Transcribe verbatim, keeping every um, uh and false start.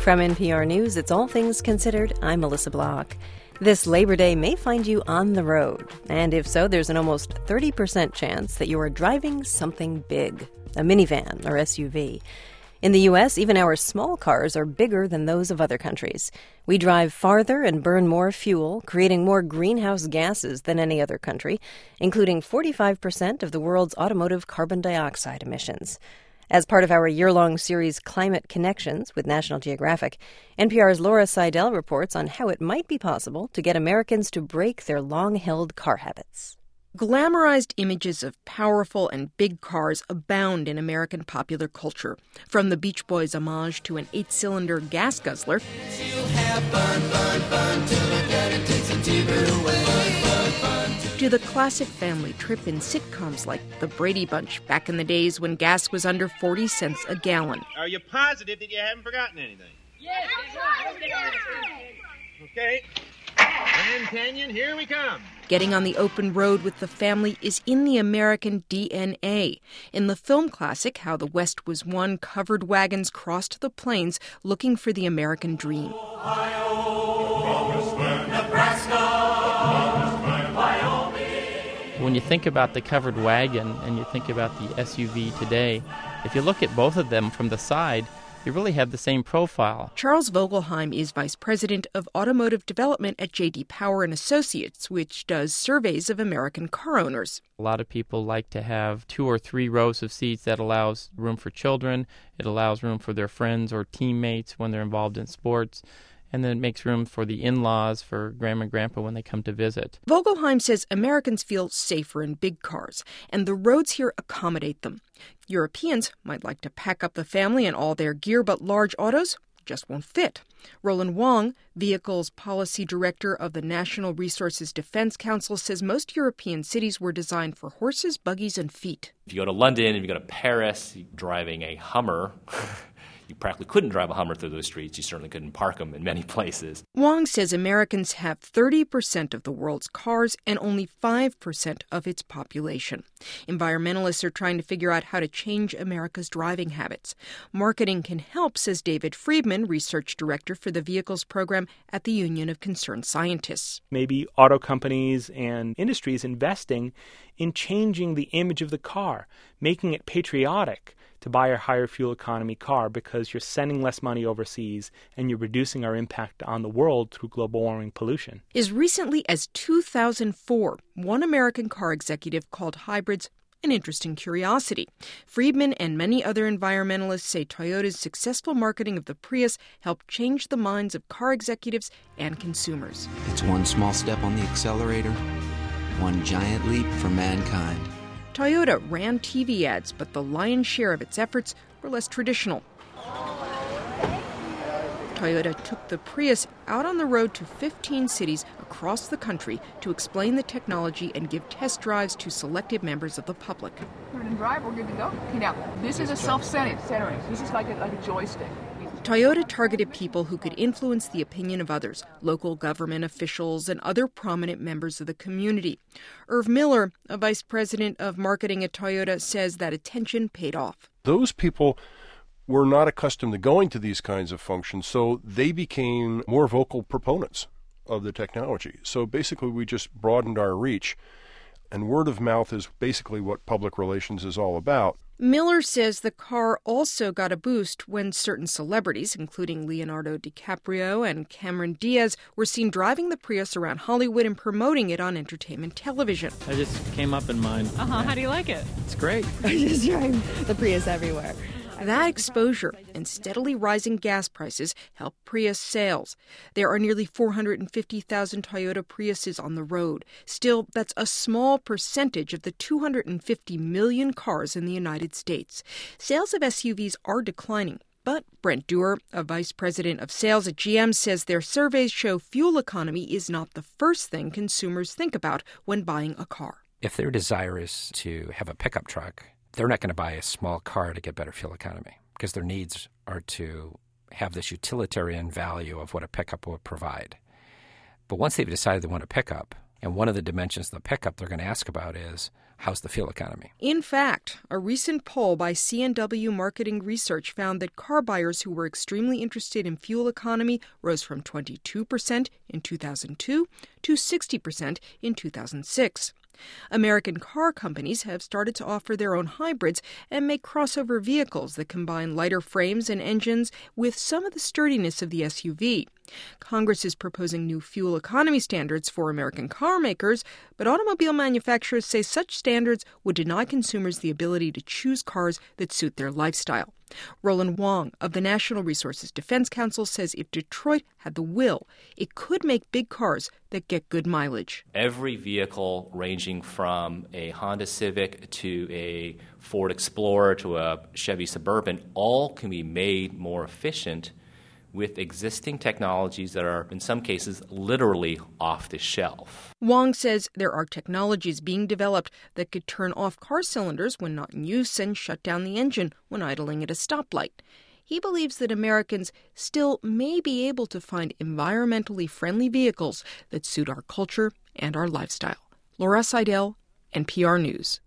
From N P R News, it's All Things Considered. I'm Melissa Block. This Labor Day may find you on the road, and if so, there's an almost thirty percent chance that you are driving something big, a minivan or S U V. In the U S, even our small cars are bigger than those of other countries. We drive farther and burn more fuel, creating more greenhouse gases than any other country, including forty-five percent of the world's automotive carbon dioxide emissions. As part of our year-long series Climate Connections with National Geographic, N P R's Laura Seidel reports on how it might be possible to get Americans to break their long-held car habits. Glamorized images of powerful and big cars abound in American popular culture, from the Beach Boys' homage to an eight-cylinder gas guzzler to the classic family trip in sitcoms like The Brady Bunch back in the days when gas was under forty cents a gallon. Are you positive that you haven't forgotten anything? Yes. Okay. Grand Canyon, here we come. Getting on the open road with the family is in the American D N A. In the film classic, How the West Was Won, covered wagons crossed the plains looking for the American dream. When you think about the covered wagon and you think about the S U V today, if you look at both of them from the side, you really have the same profile. Charles Vogelheim is vice president of automotive development at J D Power and Associates, which does surveys of American car owners. A lot of people like to have two or three rows of seats. That allows room for children. It allows room for their friends or teammates when they're involved in sports. And then it makes room for the in-laws, for grandma and grandpa when they come to visit. Vogelheim says Americans feel safer in big cars, and the roads here accommodate them. Europeans might like to pack up the family and all their gear, but large autos just won't fit. Roland Wong, Vehicles Policy Director of the National Resources Defense Council, says most European cities were designed for horses, buggies, and feet. If you go to London, if you go to Paris, you're driving a Hummer. You practically couldn't drive a Hummer through those streets. You certainly couldn't park them in many places. Wong says Americans have thirty percent of the world's cars and only five percent of its population. Environmentalists are trying to figure out how to change America's driving habits. Marketing can help, says David Friedman, research director for the Vehicles Program at the Union of Concerned Scientists. Maybe auto companies and industries investing in changing the image of the car, making it patriotic to buy a higher fuel economy car because you're sending less money overseas and you're reducing our impact on the world through global warming pollution. As recently as two thousand four, one American car executive called hybrids an interesting curiosity. Friedman and many other environmentalists say Toyota's successful marketing of the Prius helped change the minds of car executives and consumers. It's one small step on the accelerator, one giant leap for mankind. Toyota ran T V ads, but the lion's share of its efforts were less traditional. Toyota took the Prius out on the road to fifteen cities across the country to explain the technology and give test drives to selected members of the public. We're going to drive, we're good to go. Okay, now, this is a self-centering. This is like a, like a joystick. Toyota targeted people who could influence the opinion of others, local government officials and other prominent members of the community. Irv Miller, a vice president of marketing at Toyota, says that attention paid off. Those people were not accustomed to going to these kinds of functions, so they became more vocal proponents of the technology. So basically we just broadened our reach, and word of mouth is basically what public relations is all about. Miller says the car also got a boost when certain celebrities, including Leonardo DiCaprio and Cameron Diaz, were seen driving the Prius around Hollywood and promoting it on entertainment television. I just came up in mind. Uh-huh. How do you like it? It's great. I just drive the Prius everywhere. That exposure and steadily rising gas prices help Prius sales. There are nearly four hundred fifty thousand Toyota Priuses on the road. Still, that's a small percentage of the two hundred fifty million cars in the United States. Sales of S U Vs are declining. But Brent Dewar, a vice president of sales at G M, says their surveys show fuel economy is not the first thing consumers think about when buying a car. If their desire is to have a pickup truck, they're not going to buy a small car to get better fuel economy because their needs are to have this utilitarian value of what a pickup will provide. But once they've decided they want a pickup, and one of the dimensions of the pickup they're going to ask about is, how's the fuel economy? In fact, a recent poll by C and W Marketing Research found that car buyers who were extremely interested in fuel economy rose from twenty-two percent in two thousand two to sixty percent in two thousand six. American car companies have started to offer their own hybrids and make crossover vehicles that combine lighter frames and engines with some of the sturdiness of the S U V. Congress is proposing new fuel economy standards for American car makers, but automobile manufacturers say such standards would deny consumers the ability to choose cars that suit their lifestyle. Roland Wong of the National Resources Defense Council says if Detroit had the will, it could make big cars that get good mileage. Every vehicle ranging from a Honda Civic to a Ford Explorer to a Chevy Suburban all can be made more efficient with existing technologies that are, in some cases, literally off the shelf. Wong says there are technologies being developed that could turn off car cylinders when not in use and shut down the engine when idling at a stoplight. He believes that Americans still may be able to find environmentally friendly vehicles that suit our culture and our lifestyle. Laura Seidel, N P R News.